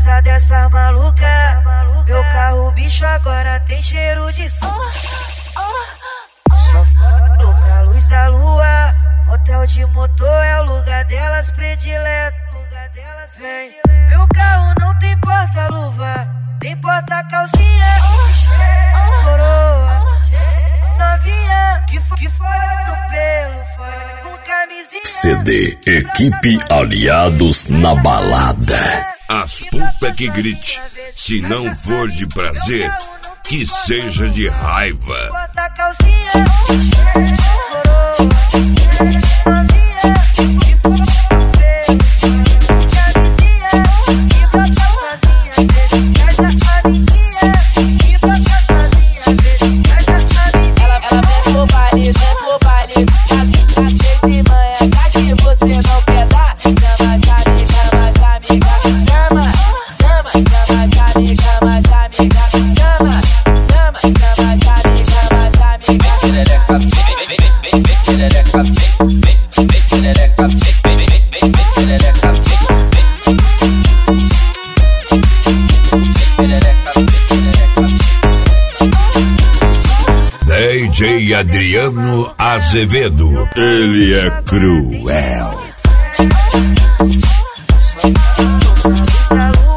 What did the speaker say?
causa dessa maluca, meu carro bicho agora tem cheiro de som. Só foda louca, luz da lua, hotel de motor é o lugar delas predileto. Vem, meu carro não tem porta-luva, tem porta-calcinha. Coroa, novinha, que foi no pelo, foi com camisinha. CD Equipe Aliados na Balada. As puta que grite, se não for de prazer, que seja de raiva. Porta-calcinha, coroa, novinha, que foi no pelo. DJ Adriano Azevedo, ele é cruel.